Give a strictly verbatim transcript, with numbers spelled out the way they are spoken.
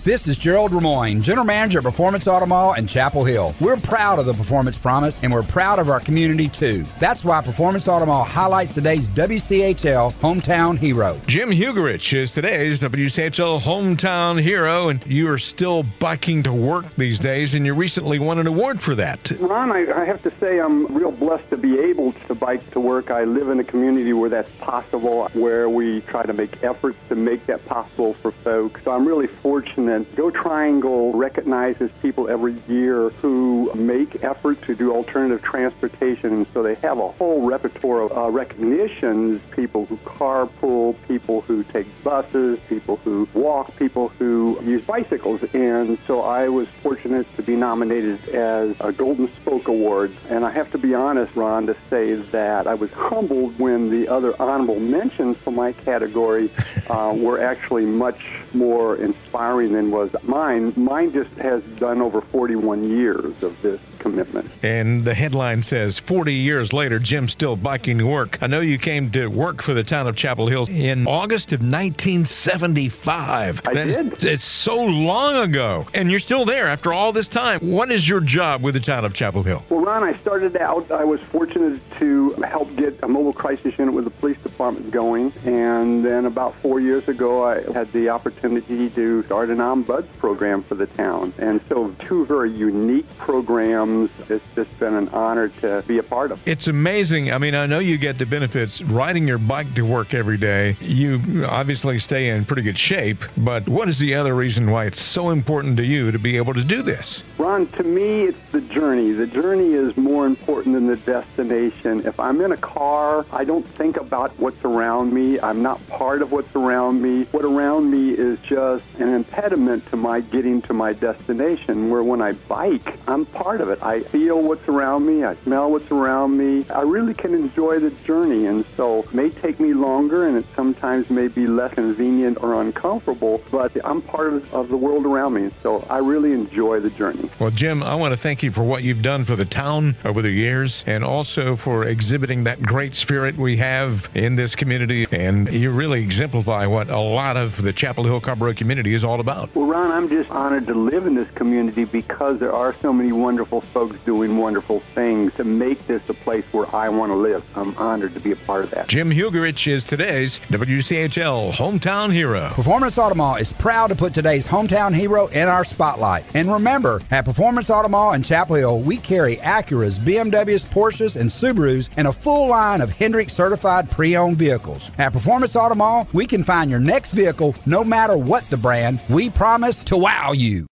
This is Gerald Ramoyne, General Manager of Performance Auto Mall in Chapel Hill. We're proud of the Performance Promise, and we're proud of our community, too. That's why Performance Auto Mall highlights today's W C H L Hometown Hero. Jim Hugerich is today's W C H L Hometown Hero, and you are still biking to work these days, and you recently won an award for that. Ron, I, I have to say I'm real blessed to be able to bike to work. I live in a community where that's possible, where we try to make efforts to make that possible for folks. So I'm really fortunate. Go Triangle recognizes people every year who make effort to do alternative transportation, and so they have a whole repertoire of uh, recognitions, people who carpool, people who take buses, people who walk, people who use bicycles, and so I was fortunate to be nominated as a Golden Spoke Award, and I have to be honest, Ron, to say that I was humbled when the other honorable mentions for my category uh, were actually much more inspiring than was mine. Mine just has done over forty-one years of this commitment. And the headline says, forty years later, Jim's still biking to work. I know you came to work for the town of Chapel Hill in August of nineteen seventy-five. I that did. Is, it's so long ago, and you're still there after all this time. What is your job with the town of Chapel Hill? Well, Ron, I started out, I was fortunate to help get a mobile crisis unit with the police department going, and then about four years ago, I had the opportunity to start an ombuds program for the town. And so two very unique programs. It's just been an honor to be a part of. It's amazing. I mean, I know you get the benefits riding your bike to work every day. You obviously stay in pretty good shape, but what is the other reason why it's so important to you to be able to do this? Ron, to me, it's the journey. The journey is more important than the destination. If I'm in a car, I don't think about what's around me. I'm not part of what's around me. What around me is just an impediment to my getting to my destination, where when I bike, I'm part of it. I feel what's around me. I smell what's around me. I really can enjoy the journey, and so it may take me longer, and it sometimes may be less convenient or uncomfortable, but I'm part of, of the world around me, so I really enjoy the journey. Well, Jim, I want to thank you for what you've done for the town over the years, and also for exhibiting that great spirit we have in this community, and you really exemplify what a lot of the Chapel Hill Carrboro community is all about. Well, Ron, I'm just honored to live in this community because there are so many wonderful folks doing wonderful things to make this a place where I want to live. I'm honored to be a part of that. Jim Hugerich is today's W C H L Hometown Hero. Performance Auto Mall is proud to put today's Hometown Hero in our spotlight. And remember, at Performance Auto Mall in Chapel Hill, we carry Acuras, B M Ws, Porsches, and Subarus, and a full line of Hendrick certified pre-owned vehicles. At Performance Auto Mall, we can find your next vehicle no matter what the brand. We promise to wow you.